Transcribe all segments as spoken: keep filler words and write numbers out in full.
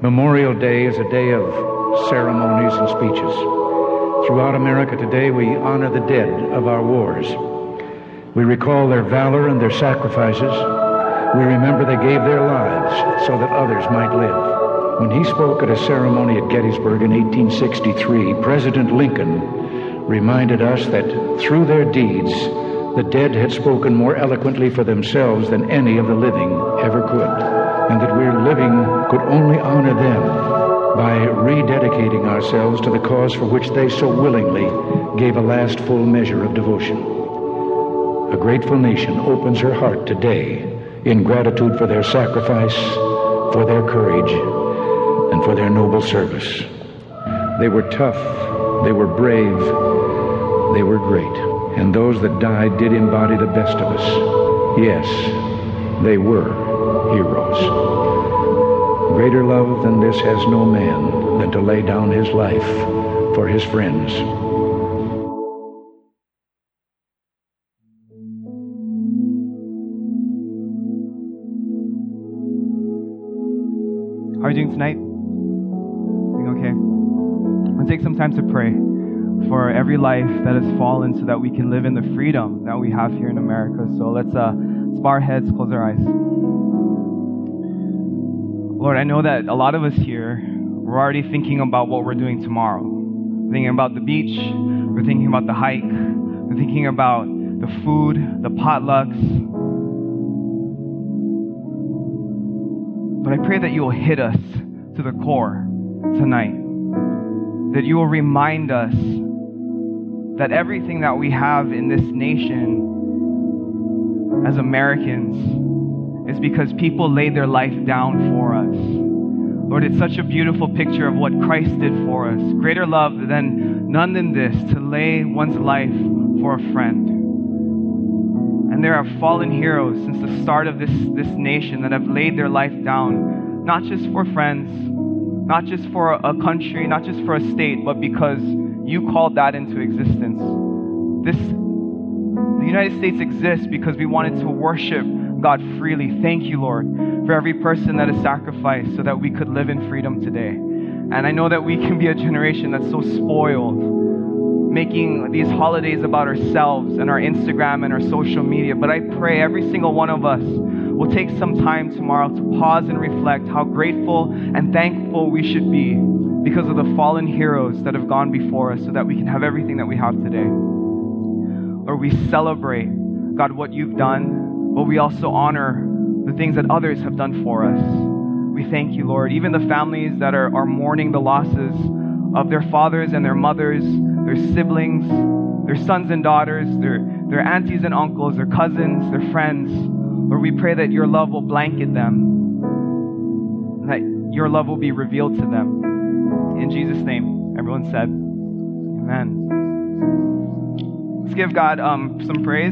Memorial Day is a day of ceremonies and speeches. Throughout America today, we honor the dead of our wars. We recall their valor and their sacrifices. We remember they gave their lives so that others might live. When he spoke at a ceremony at Gettysburg in eighteen sixty-three, President Lincoln reminded us that through their deeds, the dead had spoken more eloquently for themselves than any of the living ever could, and that we living could only honor them by rededicating ourselves to the cause for which they so willingly gave a last full measure of devotion. A grateful nation opens her heart today in gratitude for their sacrifice, for their courage, and for their noble service. They were tough, they were brave, they were great, and those that died did embody the best of us. Yes, they were heroes. Greater love than this has no man than to lay down his life for his friends. How are you doing tonight? Doing okay? I'm going to take some time to pray for every life that has fallen so that we can live in the freedom that we have here in America. So let's, uh, let's bow our heads, close our eyes. Lord, I know that a lot of us here, we're already thinking about what we're doing tomorrow. We're thinking about the beach. We're thinking about the hike. We're thinking about the food, the potlucks. But I pray that you will hit us to the core tonight. That you will remind us that everything that we have in this nation as Americans is because people laid their life down for us. Lord, it's such a beautiful picture of what Christ did for us. Greater love than none than this, to lay one's life for a friend. And there are fallen heroes since the start of this, this nation that have laid their life down, not just for friends, not just for a country, not just for a state, but because you called that into existence. This, the United States exists because we wanted to worship God freely. Thank you, Lord, for every person that is sacrificed so that we could live in freedom today. And I know that we can be a generation that's so spoiled, making these holidays about ourselves and our Instagram and our social media. But I pray every single one of us will take some time tomorrow to pause and reflect how grateful and thankful we should be because of the fallen heroes that have gone before us so that we can have everything that we have today. Lord, we celebrate, God, what you've done, but we also honor the things that others have done for us. We thank you, Lord. Even the families that are, are mourning the losses of their fathers and their mothers, their siblings, their sons and daughters, their, their aunties and uncles, their cousins, their friends. Lord, we pray that your love will blanket them, that your love will be revealed to them. In Jesus' name, everyone said, amen. Let's give God um, some praise.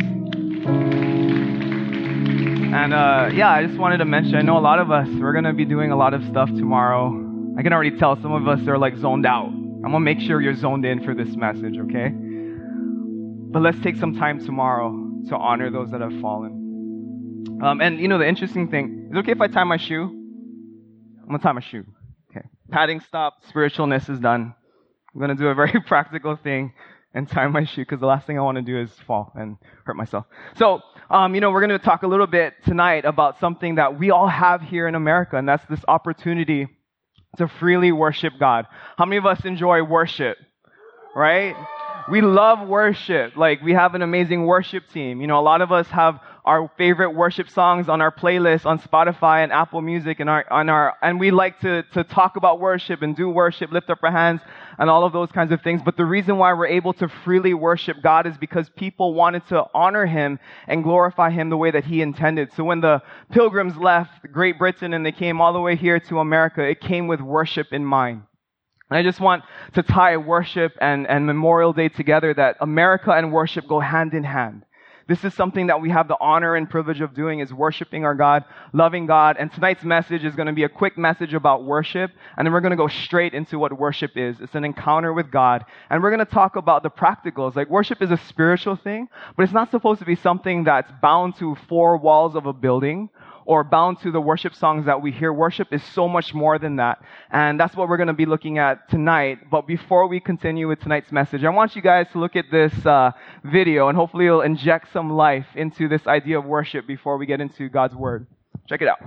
And uh, yeah, I just wanted to mention, I know a lot of us, we're going to be doing a lot of stuff tomorrow. I can already tell some of us are like zoned out. I'm going to make sure you're zoned in for this message, okay? But let's take some time tomorrow to honor those that have fallen. Um, and you know, the interesting thing, is it okay if I tie my shoe? I'm going to tie my shoe. Okay. Padding stopped, spiritualness is done. I'm going to do a very practical thing and tie my shoe because the last thing I want to do is fall and hurt myself. So, um, you know, we're going to talk a little bit tonight about something that we all have here in America, and that's this opportunity to freely worship God. How many of us enjoy worship, right? We love worship. Like, we have an amazing worship team. You know, a lot of us have our favorite worship songs on our playlist on Spotify and Apple Music, and our on our and we like to to talk about worship and do worship, lift up our hands, and all of those kinds of things. But the reason why we're able to freely worship God is because people wanted to honor Him and glorify Him the way that He intended. So when the Pilgrims left Great Britain and they came all the way here to America, it came with worship in mind. And I just want to tie worship and, and Memorial Day together, that America and worship go hand in hand. This is something that we have the honor and privilege of doing, is worshiping our God, loving God. And tonight's message is going to be a quick message about worship. And then we're going to go straight into what worship is. It's an encounter with God. And we're going to talk about the practicals. Like, worship is a spiritual thing, but it's not supposed to be something that's bound to four walls of a building or bound to the worship songs that we hear. Worship is so much more than that. And that's what we're going to be looking at tonight. But before we continue with tonight's message, I want you guys to look at this uh, video, and hopefully it'll inject some life into this idea of worship before we get into God's Word. Check it out.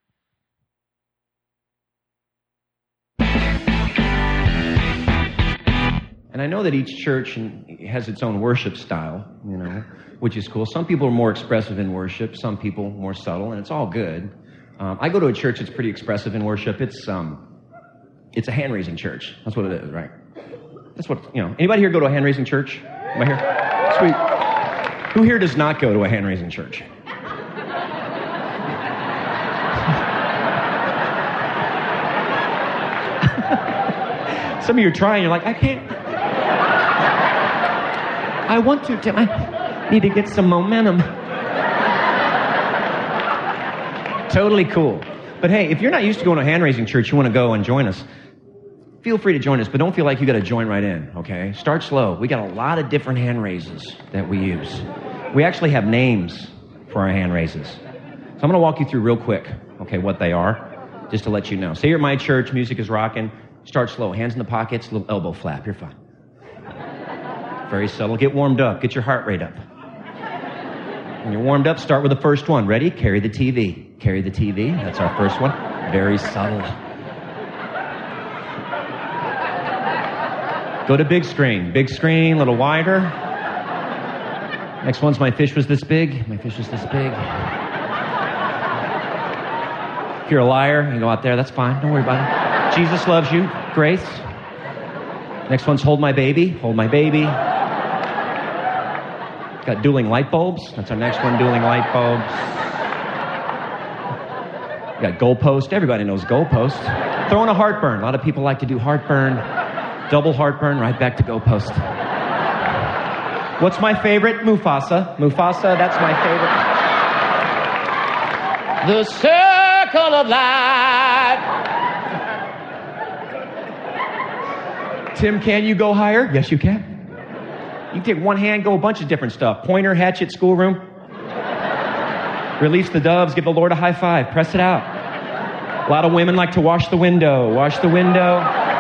And I know that each church has its own worship style, you know, which is cool. Some people are more expressive in worship, some people more subtle, and it's all good. Um, I go to a church that's pretty expressive in worship. It's um, it's a hand-raising church. That's what it is, right? That's what, you know. Anybody here go to a hand-raising church? Am I here? Sweet. Who here does not go to a hand-raising church? Some of you are trying, you're like, I can't. I want to, Tim. I need to get some momentum. Totally cool. But hey, if you're not used to going to a hand-raising church, you want to go and join us, feel free to join us, but don't feel like you got to join right in, okay? Start slow. We got a lot of different hand raises that we use. We actually have names for our hand raises. So I'm going to walk you through real quick, okay, what they are, just to let you know. Say you're at my church, music is rocking. Start slow. Hands in the pockets, little elbow flap. You're fine. Very subtle. Get warmed up. Get your heart rate up. When you're warmed up, start with the first one. Ready? Carry the T V. Carry the T V. That's our first one. Very subtle. Go to big screen. Big screen, a little wider. Next one's my fish was this big. My fish was this big. If you're a liar, you go out there, that's fine. Don't worry about it. Jesus loves you. Grace. Next one's hold my baby. Hold my baby. Got dueling light bulbs. That's our next one, dueling light bulbs. Got goalpost. Everybody knows goalpost. Throwing a heartburn. A lot of people like to do heartburn. Double heartburn, right back to goalpost. What's my favorite? Mufasa. Mufasa, that's my favorite. The circle of life. Tim, can you go higher? Yes, you can. You can take one hand, go a bunch of different stuff. Pointer, hatchet, schoolroom. Release the doves, give the Lord a high five. Press it out. A lot of women like to wash the window. Wash the window.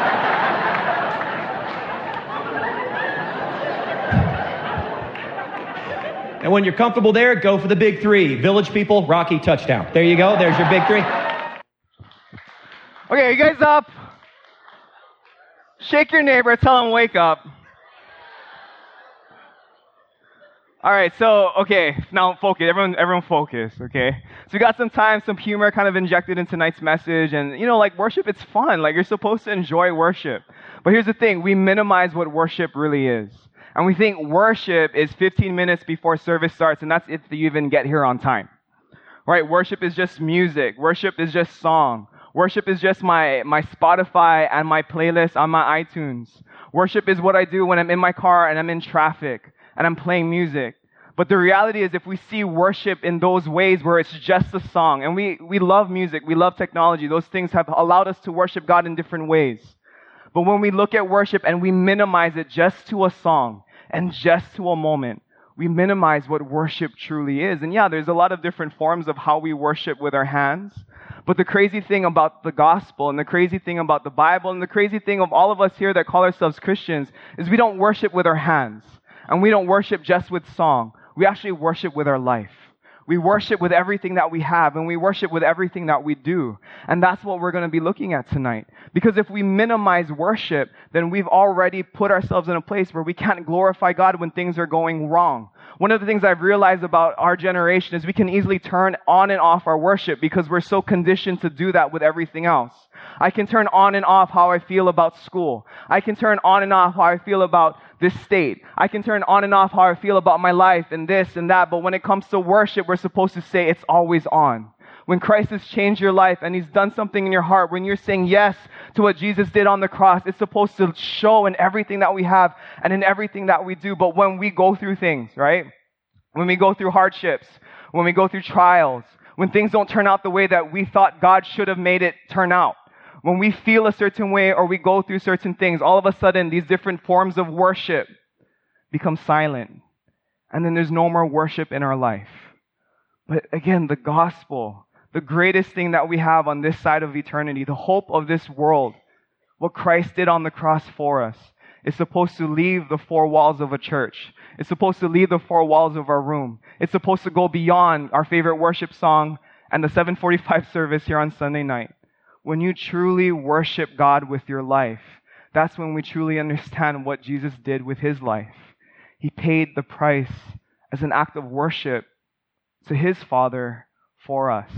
And when you're comfortable there, go for the big three. Village people, Rocky, touchdown. There you go. There's your big three. Okay, are you guys up? Shake your neighbor, tell him wake up. All right, so, okay, now focus. Everyone, everyone focus, okay? So we got some time, some humor kind of injected into tonight's message. And, you know, like worship, it's fun. Like you're supposed to enjoy worship. But here's the thing. We minimize what worship really is. And we think worship is fifteen minutes before service starts, and that's if you even get here on time. Right? Worship is just music. Worship is just song. Worship is just my, my Spotify and my playlist on my iTunes. Worship is what I do when I'm in my car and I'm in traffic and I'm playing music. But the reality is if we see worship in those ways where it's just a song, and we, we love music, we love technology, those things have allowed us to worship God in different ways. But when we look at worship and we minimize it just to a song and just to a moment, we minimize what worship truly is. And yeah, there's a lot of different forms of how we worship with our hands. But the crazy thing about the gospel and the crazy thing about the Bible and the crazy thing of all of us here that call ourselves Christians is we don't worship with our hands. And we don't worship just with song. We actually worship with our life. We worship with everything that we have, and we worship with everything that we do. And that's what we're going to be looking at tonight. Because if we minimize worship, then we've already put ourselves in a place where we can't glorify God when things are going wrong. One of the things I've realized about our generation is we can easily turn on and off our worship because we're so conditioned to do that with everything else. I can turn on and off how I feel about school. I can turn on and off how I feel about this state. I can turn on and off how I feel about my life and this and that. But when it comes to worship, we're supposed to say it's always on. When Christ has changed your life and He's done something in your heart, when you're saying yes to what Jesus did on the cross, it's supposed to show in everything that we have and in everything that we do. But when we go through things, right? When we go through hardships, when we go through trials, when things don't turn out the way that we thought God should have made it turn out, when we feel a certain way or we go through certain things, all of a sudden these different forms of worship become silent. And then there's no more worship in our life. But again, the gospel, the greatest thing that we have on this side of eternity, the hope of this world, what Christ did on the cross for us, is supposed to leave the four walls of a church. It's supposed to leave the four walls of our room. It's supposed to go beyond our favorite worship song and the seven forty-five service here on Sunday night. When you truly worship God with your life, that's when we truly understand what Jesus did with his life. He paid the price as an act of worship to his Father for us.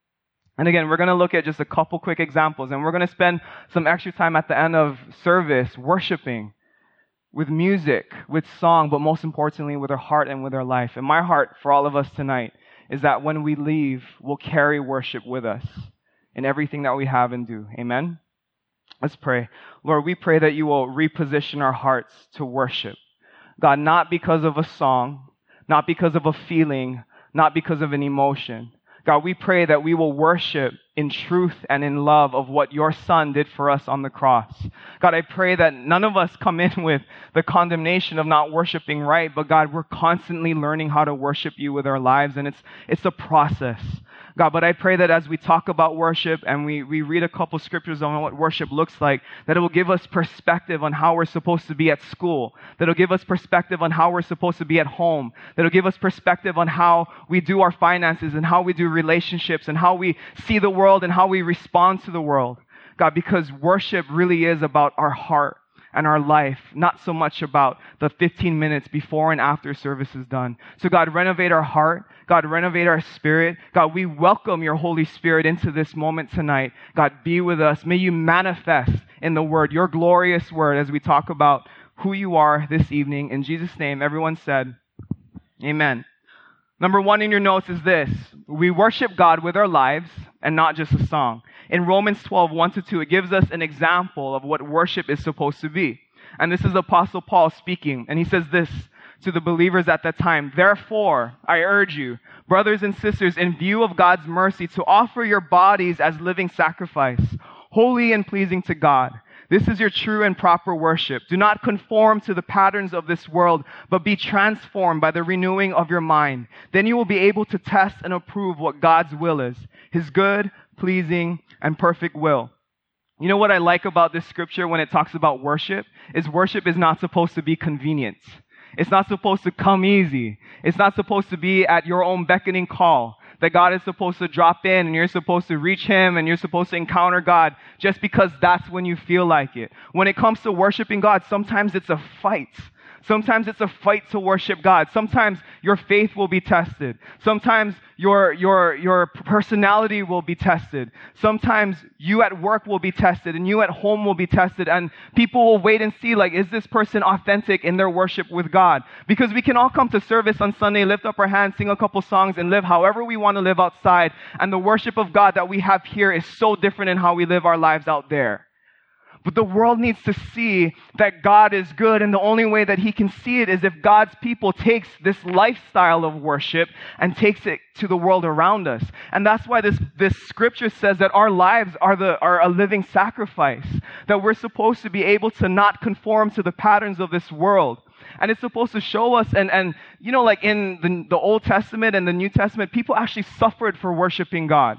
And again, we're going to look at just a couple quick examples, and we're going to spend some extra time at the end of service worshiping with music, with song, but most importantly with our heart and with our life. And my heart for all of us tonight is that when we leave, we'll carry worship with us in everything that we have and do. Amen? Let's pray. Lord, we pray that you will reposition our hearts to worship. God, not because of a song, not because of a feeling, not because of an emotion. God, we pray that we will worship in truth and in love of what your Son did for us on the cross. God, I pray that none of us come in with the condemnation of not worshiping right, but God, we're constantly learning how to worship you with our lives, and it's it's a process. God, but I pray that as we talk about worship and we, we read a couple scriptures on what worship looks like, that it will give us perspective on how we're supposed to be at school, that it'll give us perspective on how we're supposed to be at home, that it'll give us perspective on how we do our finances and how we do relationships and how we see the world and how we respond to the world. God, because worship really is about our heart and our life, not so much about the fifteen minutes before and after service is done. So God, renovate our heart. God, renovate our spirit. God, we welcome your Holy Spirit into this moment tonight. God, be with us. May you manifest in the word, your glorious word, as we talk about who you are this evening. In Jesus' name, everyone said, amen. Number one in your notes is this: we worship God with our lives and not just a song. In Romans twelve, one to two, it gives us an example of what worship is supposed to be. And this is Apostle Paul speaking. And he says this to the believers at that time: therefore, I urge you, brothers and sisters, in view of God's mercy, to offer your bodies as living sacrifice, holy and pleasing to God. This is your true and proper worship. Do not conform to the patterns of this world, but be transformed by the renewing of your mind. Then you will be able to test and approve what God's will is, his good, pleasing, and perfect will. You know what I like about this scripture when it talks about worship? Is worship is not supposed to be convenient. It's not supposed to come easy. It's not supposed to be at your own beckoning call. That God is supposed to drop in and you're supposed to reach him and you're supposed to encounter God just because that's when you feel like it. When it comes to worshiping God, sometimes it's a fight. Sometimes it's a fight to worship God. Sometimes your faith will be tested. Sometimes your, your, your personality will be tested. Sometimes you at work will be tested and you at home will be tested, and people will wait and see, like, is this person authentic in their worship with God? Because we can all come to service on Sunday, lift up our hands, sing a couple songs, and live however we want to live outside. And the worship of God that we have here is so different in how we live our lives out there. But the world needs to see that God is good, and the only way that he can see it is if God's people takes this lifestyle of worship and takes it to the world around us. And that's why this, this scripture says that our lives are the are a living sacrifice, that we're supposed to be able to not conform to the patterns of this world. And it's supposed to show us, and, and you know, like in the, the Old Testament and the New Testament, people actually suffered for worshiping God.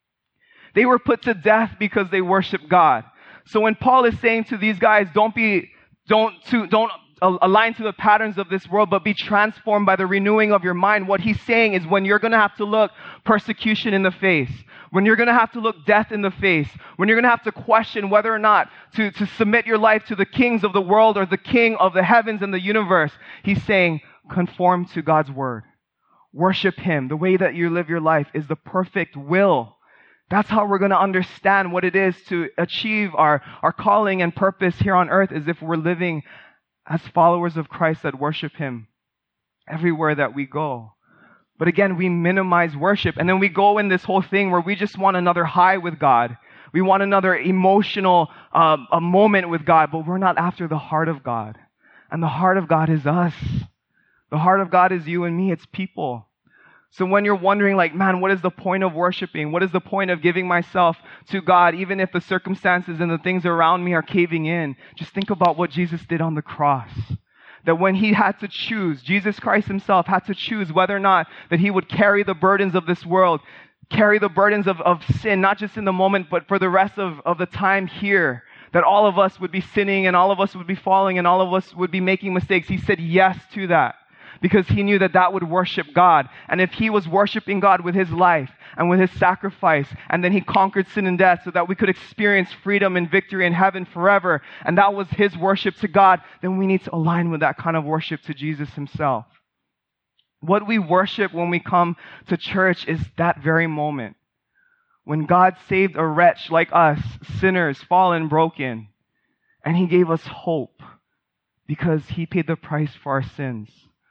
They were put to death because they worshiped God. So when Paul is saying to these guys, don't be, don't, to, don't align to the patterns of this world, but be transformed by the renewing of your mind, what he's saying is when you're going to have to look persecution in the face, when you're going to have to look death in the face, when you're going to have to question whether or not to, to submit your life to the kings of the world or the king of the heavens and the universe, he's saying, conform to God's word. Worship him. The way that you live your life is the perfect will. That's how we're going to understand what it is to achieve our, our calling and purpose here on earth, is if we're living as followers of Christ that worship him everywhere that we go. But again, we minimize worship, and then we go in this whole thing where we just want another high with God. We want another emotional um, a moment with God, but we're not after the heart of God. And the heart of God is us. The heart of God is you and me. It's people. So when you're wondering, like, man, what is the point of worshiping? What is the point of giving myself to God, even if the circumstances and the things around me are caving in? Just think about what Jesus did on the cross. That when he had to choose, Jesus Christ himself had to choose whether or not that he would carry the burdens of this world. carry the burdens of, of sin, not just in the moment, but for the rest of, of the time here, that all of us would be sinning and all of us would be falling and all of us would be making mistakes. He said yes to that because he knew that that would worship God. And if he was worshiping God with his life and with his sacrifice, and then he conquered sin and death so that we could experience freedom and victory in heaven forever, and that was his worship to God, then we need to align with that kind of worship to Jesus himself. What we worship when we come to church is that very moment when God saved a wretch like us, sinners, fallen, broken, and he gave us hope because he paid the price for our sins.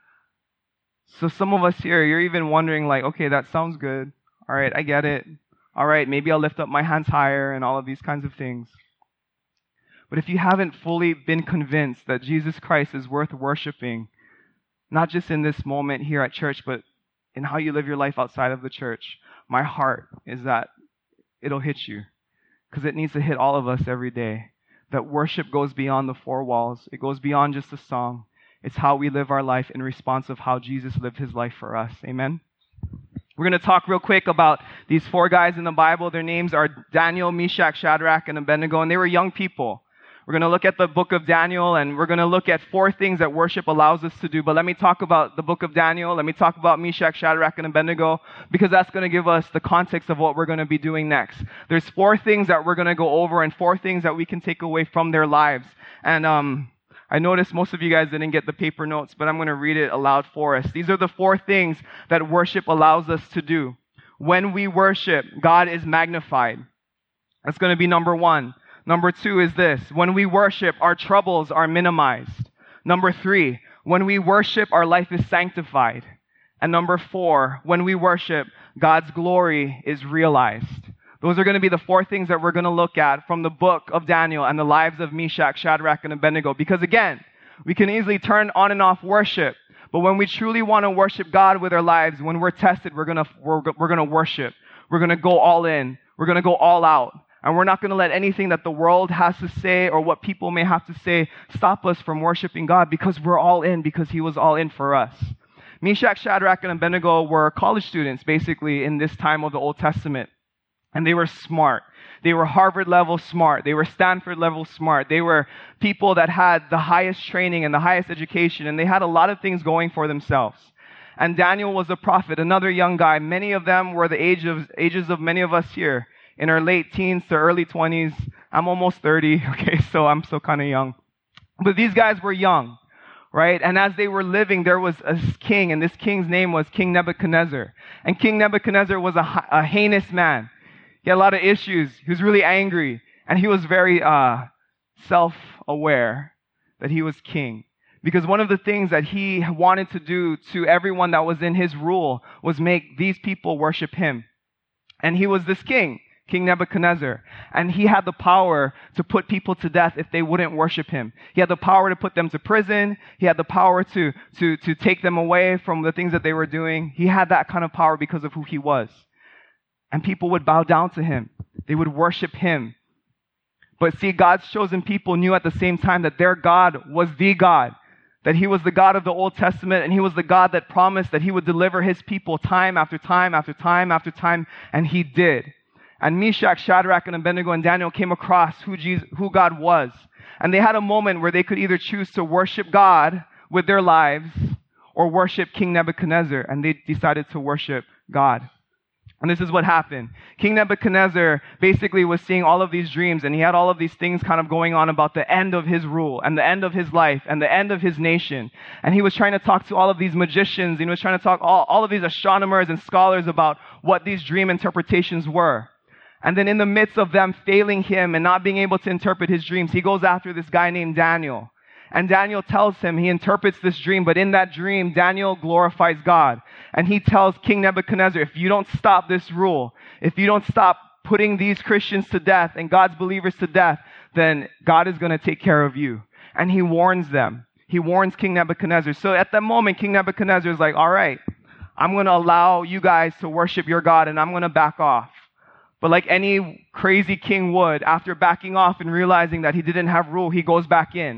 So some of us here, you're even wondering like, okay, that sounds good. All right, I get it. All right, maybe I'll lift up my hands higher and all of these kinds of things. But if you haven't fully been convinced that Jesus Christ is worth worshiping, not just in this moment here at church, but in how you live your life outside of the church, my heart is that it'll hit you because it needs to hit all of us every day. That worship goes beyond the four walls. It goes beyond just a song. It's how we live our life in response of how Jesus lived his life for us. Amen? We're going to talk real quick about these four guys in the Bible. Their names are Daniel, Meshach, Shadrach, and Abednego, and they were young people. We're going to look at the book of Daniel, and we're going to look at four things that worship allows us to do. But let me talk about the book of Daniel. Let me talk about Meshach, Shadrach, and Abednego, because that's going to give us the context of what we're going to be doing next. There's four things that we're going to go over and four things that we can take away from their lives. And um, I noticed most of you guys didn't get the paper notes, but I'm going to read it aloud for us. These are the four things that worship allows us to do. When we worship, God is magnified. That's going to be number one. Number two is this. When we worship, our troubles are minimized. Number three, when we worship, our life is sanctified. And number four, when we worship, God's glory is realized. Those are going to be the four things that we're going to look at from the book of Daniel and the lives of Meshach, Shadrach, and Abednego. Because again, we can easily turn on and off worship. But when we truly want to worship God with our lives, when we're tested, we're going to, we're, we're going to worship. We're going to go all in. We're going to go all out. And we're not going to let anything that the world has to say or what people may have to say stop us from worshiping God, because we're all in, because he was all in for us. Meshach, Shadrach, and Abednego were college students basically in this time of the Old Testament. And they were smart. They were Harvard level smart. They were Stanford level smart. They were people that had the highest training and the highest education, and they had a lot of things going for themselves. And Daniel was a prophet, another young guy. Many of them were the age of ages of many of us here. In our late teens to early twenties. I'm almost thirty, okay, so I'm still kind of young. But these guys were young, right? And as they were living, there was a king, and this king's name was King Nebuchadnezzar. And King Nebuchadnezzar was a, a heinous man. He had a lot of issues. He was really angry, and he was very uh, self-aware that he was king. Because one of the things that he wanted to do to everyone that was in his rule was make these people worship him. And he was this king. King Nebuchadnezzar. And he had the power to put people to death if they wouldn't worship him. He had the power to put them to prison. He had the power to, to, to take them away from the things that they were doing. He had that kind of power because of who he was. And people would bow down to him. They would worship him. But see, God's chosen people knew at the same time that their God was the God. That he was the God of the Old Testament, and he was the God that promised that he would deliver his people time after time after time after time, and he did. And Meshach, Shadrach, and Abednego and Daniel came across who Jesus, who God was. And they had a moment where they could either choose to worship God with their lives or worship King Nebuchadnezzar, and they decided to worship God. And this is what happened. King Nebuchadnezzar basically was seeing all of these dreams, and he had all of these things kind of going on about the end of his rule and the end of his life and the end of his nation. And he was trying to talk to all of these magicians, and he was trying to talk all, all of these astronomers and scholars about what these dream interpretations were. And then in the midst of them failing him and not being able to interpret his dreams, he goes after this guy named Daniel. And Daniel tells him, he interprets this dream, but in that dream, Daniel glorifies God. And he tells King Nebuchadnezzar, if you don't stop this rule, if you don't stop putting these Christians to death and God's believers to death, then God is going to take care of you. And he warns them. He warns King Nebuchadnezzar. So at that moment, King Nebuchadnezzar is like, all right, I'm going to allow you guys to worship your God, and I'm going to back off. But like any crazy king would, after backing off and realizing that he didn't have rule, he goes back in.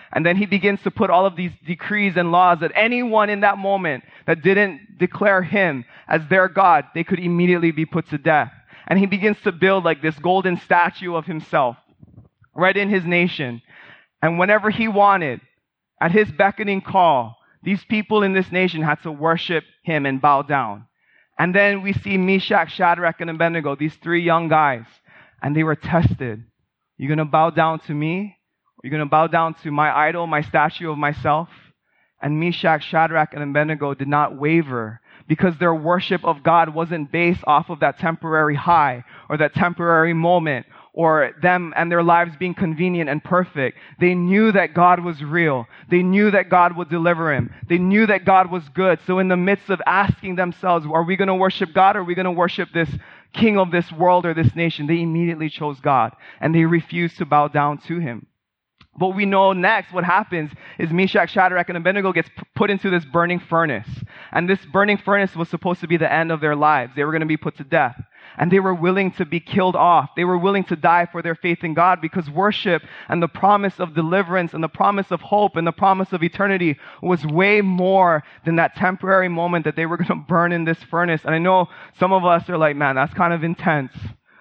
And then he begins to put all of these decrees and laws that anyone in that moment that didn't declare him as their God, they could immediately be put to death. And he begins to build like this golden statue of himself right in his nation. And whenever he wanted, at his beckoning call, these people in this nation had to worship him and bow down. And then we see Meshach, Shadrach, and Abednego, these three young guys, and they were tested. You're going to bow down to me? You're going to bow down to my idol, my statue of myself? And Meshach, Shadrach, and Abednego did not waver because their worship of God wasn't based off of that temporary high or that temporary moment or them and their lives being convenient and perfect. They knew that God was real. They knew that God would deliver him. They knew that God was good. So in the midst of asking themselves, are we going to worship God or are we going to worship this king of this world or this nation? They immediately chose God and they refused to bow down to him. But we know next what happens is Meshach, Shadrach, and Abednego gets p- put into this burning furnace. And this burning furnace was supposed to be the end of their lives. They were going to be put to death. And they were willing to be killed off. They were willing to die for their faith in God because worship and the promise of deliverance and the promise of hope and the promise of eternity was way more than that temporary moment that they were going to burn in this furnace. And I know some of us are like, man, that's kind of intense.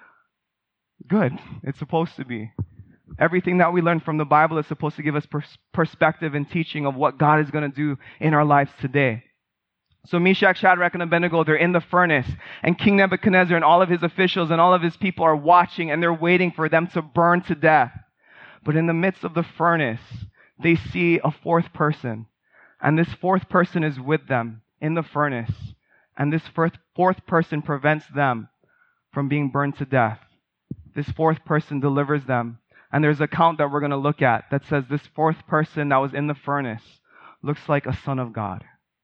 Good. It's supposed to be. Everything that we learn from the Bible is supposed to give us pers- perspective and teaching of what God is going to do in our lives today. So Meshach, Shadrach, and Abednego, they're in the furnace. And King Nebuchadnezzar and all of his officials and all of his people are watching and they're waiting for them to burn to death. But in the midst of the furnace, they see a fourth person. And this fourth person is with them in the furnace. And this fourth, fourth person prevents them from being burned to death. This fourth person delivers them. And there's an account that we're going to look at that says this fourth person that was in the furnace looks like a son of God.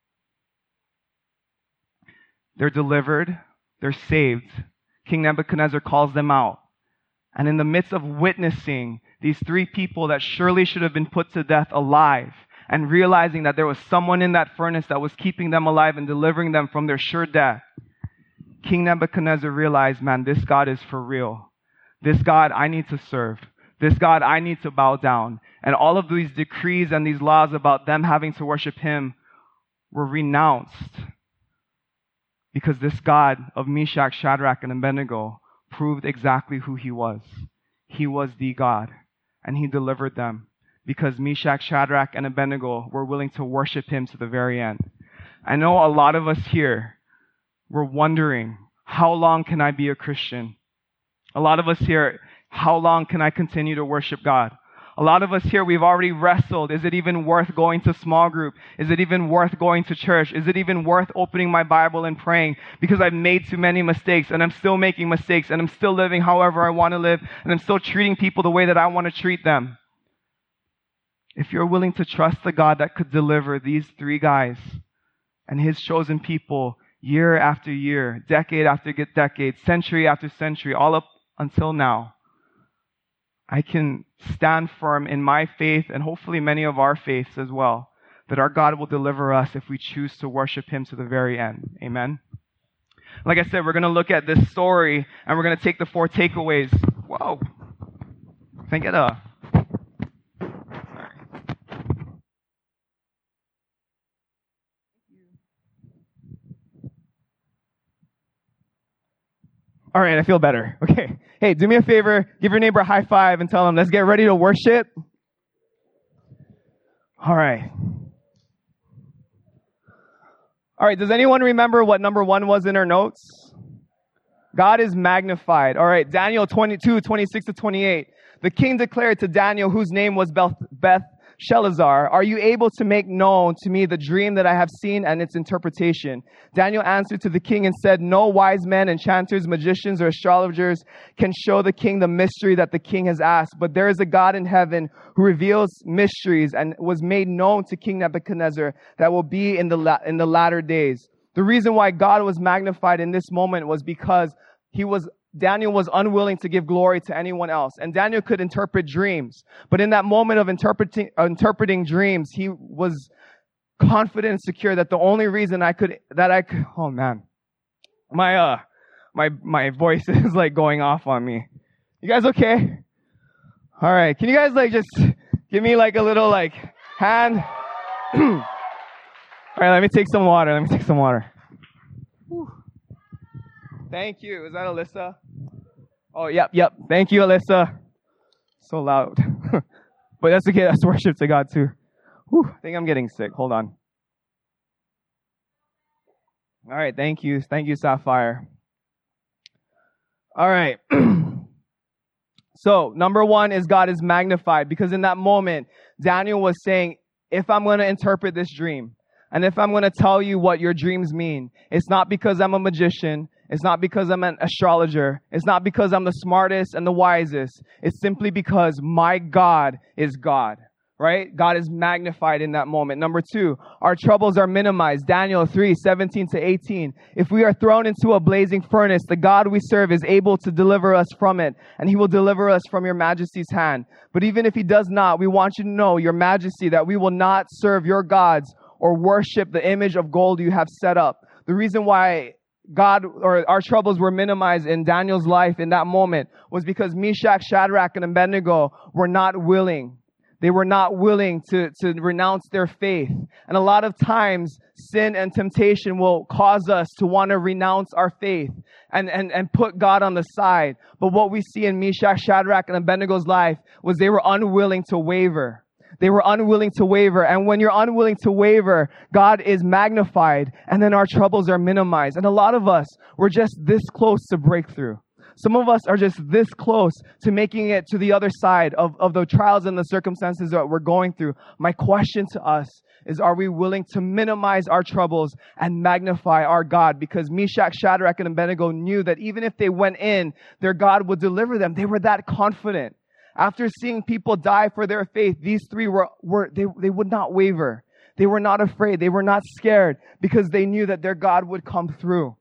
They're delivered. They're saved. King Nebuchadnezzar calls them out. And in the midst of witnessing these three people that surely should have been put to death alive and realizing that there was someone in that furnace that was keeping them alive and delivering them from their sure death, King Nebuchadnezzar realized, man, this God is for real. This God I need to serve. This God I need to bow down. And all of these decrees and these laws about them having to worship him were renounced because this God of Meshach, Shadrach, and Abednego proved exactly who he was. He was the God, and he delivered them because Meshach, Shadrach, and Abednego were willing to worship him to the very end. I know a lot of us here were wondering, how long can I be a Christian? A lot of us here, how long can I continue to worship God? A lot of us here, we've already wrestled. Is it even worth going to small group? Is it even worth going to church? Is it even worth opening my Bible and praying? Because I've made too many mistakes and I'm still making mistakes and I'm still living however I want to live and I'm still treating people the way that I want to treat them. If you're willing to trust the God that could deliver these three guys and his chosen people year after year, decade after decade, century after century, all up until now, I can stand firm in my faith and hopefully many of our faiths as well, that our God will deliver us if we choose to worship him to the very end. Amen. Like I said, we're going to look at this story and we're going to take the four takeaways. Whoa. Can I get a... All right, I feel better. Okay. Hey, do me a favor. Give your neighbor a high five and tell them, let's get ready to worship. All right. All right, does anyone remember what number one was in our notes? God is magnified. All right, Daniel twenty-two, twenty-six to twenty-eight. The king declared to Daniel, whose name was Beth, Beth Shelazar, are you able to make known to me the dream that I have seen and its interpretation? Daniel answered to the king and said, no wise men, enchanters, magicians, or astrologers can show the king the mystery that the king has asked. But there is a God in heaven who reveals mysteries and was made known to King Nebuchadnezzar that will be in the, la- in the latter days. The reason why God was magnified in this moment was because he was Daniel was unwilling to give glory to anyone else. And Daniel could interpret dreams. But in that moment of interpreting, uh, interpreting dreams, he was confident and secure that the only reason I could, that I could, oh man, my, uh, my, my voice is like going off on me. You guys okay? All right. Can you guys like just give Give me like a little like hand. All right, let me take some water. Let me take some water. Whew. Thank you. Is that Alyssa? Oh, yep, yep. Thank you, Alyssa. So loud. But that's okay. That's worship to God too. Whew. I think I'm getting sick. Hold on. All right. Thank you. Thank you, Sapphire. All right. So, number one is God is magnified, because in that moment, Daniel was saying, if I'm going to interpret this dream, and if I'm going to tell you what your dreams mean, it's not because I'm a magician. It's not because I'm an astrologer. It's not because I'm the smartest and the wisest. It's simply because my God is God, right? God is magnified in that moment. Number two, our troubles are minimized. Daniel three, seventeen to eighteen. If we are thrown into a blazing furnace, the God we serve is able to deliver us from it, and he will deliver us from your majesty's hand. But even if he does not, we want you to know, your majesty, that we will not serve your gods or worship the image of gold you have set up. The reason why God or our troubles were minimized in Daniel's life in that moment was because Meshach, Shadrach, and Abednego were not willing. They were not willing to, to renounce their faith. And a lot of times, sin and temptation will cause us to want to renounce our faith and, and, and put God on the side. But what we see in Meshach, Shadrach, and Abednego's life was they were unwilling to waver. They were unwilling to waver. And when you're unwilling to waver, God is magnified, and then our troubles are minimized. And a lot of us, we're just this close to breakthrough. Some of us are just this close to making it to the other side of, of the trials and the circumstances that we're going through. My question to us is, are we willing to minimize our troubles and magnify our God? Because Meshach, Shadrach, and Abednego knew that even if they went in, their God would deliver them. They were that confident. After seeing people die for their faith, these three were, were they, they would not waver. They were not afraid. They were not scared, because they knew that their God would come through.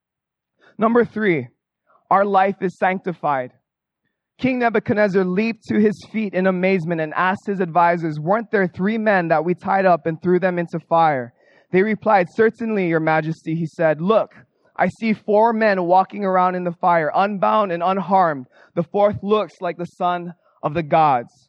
Number three, our life is sanctified. King Nebuchadnezzar leaped to his feet in amazement and asked his advisors, weren't there three men that we tied up and threw them into fire? They replied, certainly, your majesty. He said, look, I see four men walking around in the fire, unbound and unharmed. The fourth looks like the son of the gods.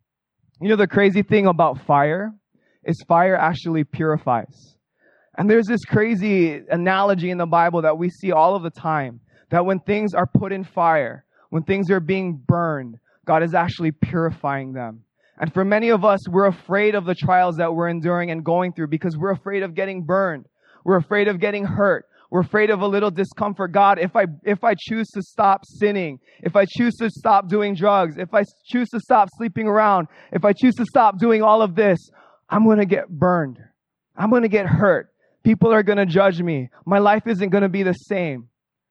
You know, the crazy thing about fire is fire actually purifies. And there's this crazy analogy in the Bible that we see all of the time, that when things are put in fire, when things are being burned, God is actually purifying them. And for many of us, we're afraid of the trials that we're enduring and going through because we're afraid of getting burned. We're afraid of getting hurt. We're afraid of a little discomfort. God, if I if I choose to stop sinning, if I choose to stop doing drugs, if I choose to stop sleeping around, if I choose to stop doing all of this, I'm going to get burned. I'm going to get hurt. People are going to judge me. My life isn't going to be the same.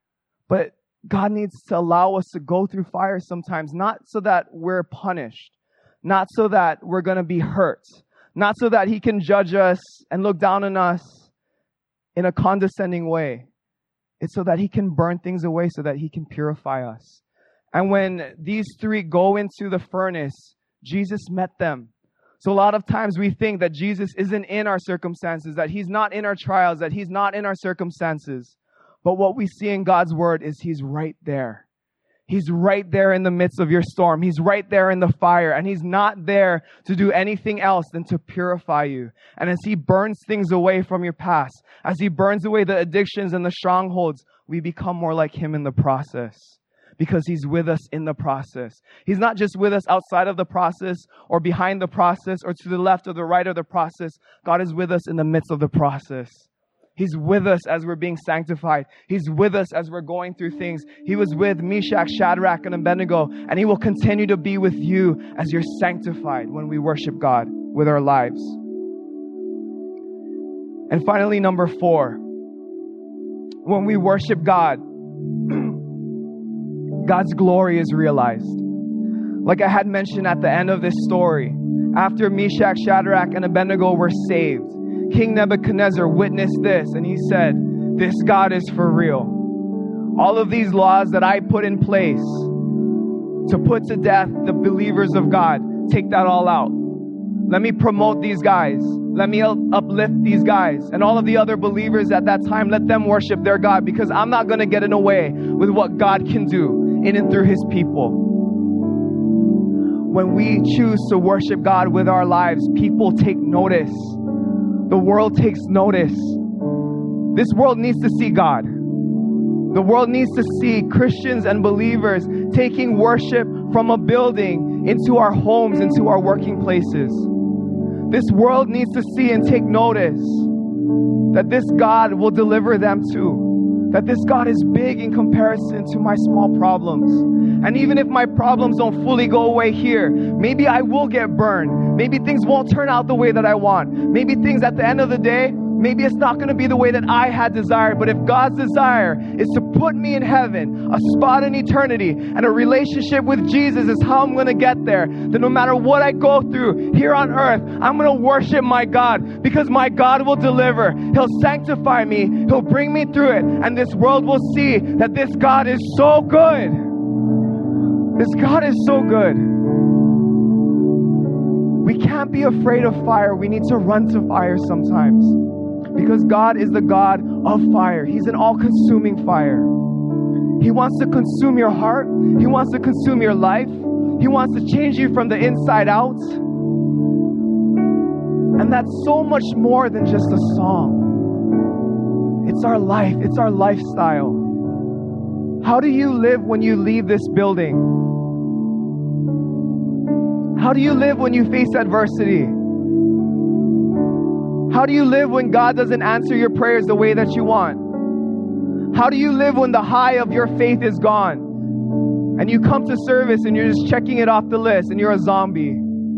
But God needs to allow us to go through fire sometimes, not so that we're punished, not so that we're going to be hurt, not so that he can judge us and look down on us in a condescending way. It's so that he can burn things away, so that he can purify us. And when these three go into the furnace, Jesus met them. So a lot of times we think that Jesus isn't in our circumstances, that he's not in our trials, that he's not in our circumstances. But what we see in God's word is he's right there. He's right there in the midst of your storm. He's right there in the fire. And he's not there to do anything else than to purify you. And as he burns things away from your past, as he burns away the addictions and the strongholds, we become more like him in the process. Because he's with us in the process. He's not just with us outside of the process or behind the process or to the left or the right of the process. God is with us in the midst of the process. He's with us as we're being sanctified. He's with us as we're going through things. He was with Meshach, Shadrach, and Abednego, and he will continue to be with you as you're sanctified when we worship God with our lives. And finally, number four, when we worship God, God's glory is realized. Like I had mentioned at the end of this story, after Meshach, Shadrach, and Abednego were saved, King Nebuchadnezzar witnessed this, and he said, this God is for real. All of these laws that I put in place to put to death the believers of God, take that all out. Let me promote these guys. Let me uplift these guys. And all of the other believers at that time, let them worship their God, because I'm not going to get in the way with what God can do in and through his people. when we choose to worship God with our lives, people take notice. The world takes notice. This world needs to see God. The world needs to see Christians and believers taking worship from a building into our homes, into our working places. This world needs to see and take notice that this God will deliver them too. That this God is big in comparison to my small problems. And even if my problems don't fully go away here, maybe I will get burned. Maybe things won't turn out the way that I want. Maybe things at the end of the day, maybe it's not going to be the way that I had desired. But if God's desire is to put me in heaven, a spot in eternity, and a relationship with Jesus is how I'm going to get there, then no matter what I go through here on earth, I'm going to worship my God, because my God will deliver. He'll sanctify me. He'll bring me through it. And this world will see that this God is so good. This God is so good. We can't be afraid of fire. We need to run to fire sometimes. Because God is the God of fire. He's an all-consuming fire. He wants to consume your heart. He wants to consume your life. He wants to change you from the inside out. And that's so much more than just a song. It's our life. It's our lifestyle. How do you live when you leave this building? How do you live when you face adversity? How do you live when God doesn't answer your prayers the way that you want? How do you live when the high of your faith is gone? And you come to service and you're just checking it off the list and you're a zombie.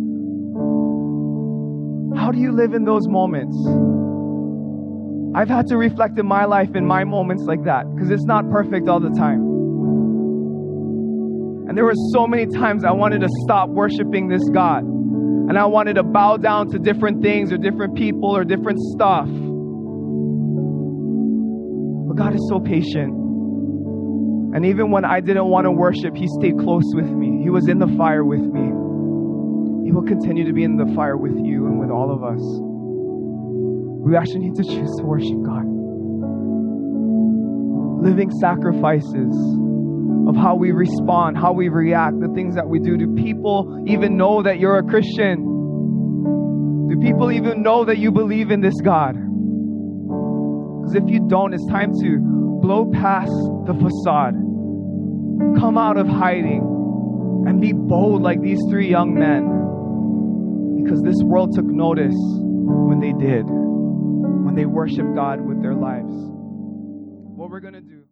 How do you live in those moments? I've had to reflect in my life in my moments like that, because it's not perfect all the time. And there were so many times I wanted to stop worshiping this God. And I wanted to bow down to different things or different people or different stuff. But God is so patient. And even when I didn't want to worship, He stayed close with me. He was in the fire with me. He will continue to be in the fire with you and with all of us. We actually need to choose to worship God. Living sacrifices of how we respond, how we react, the things that we do. Do people even know that you're a Christian? Do people even know that you believe in this God? Because if you don't, it's time to blow past the facade. Come out of hiding and be bold like these three young men. Because this world took notice when they did, when they worshiped God with their lives. What we're going to do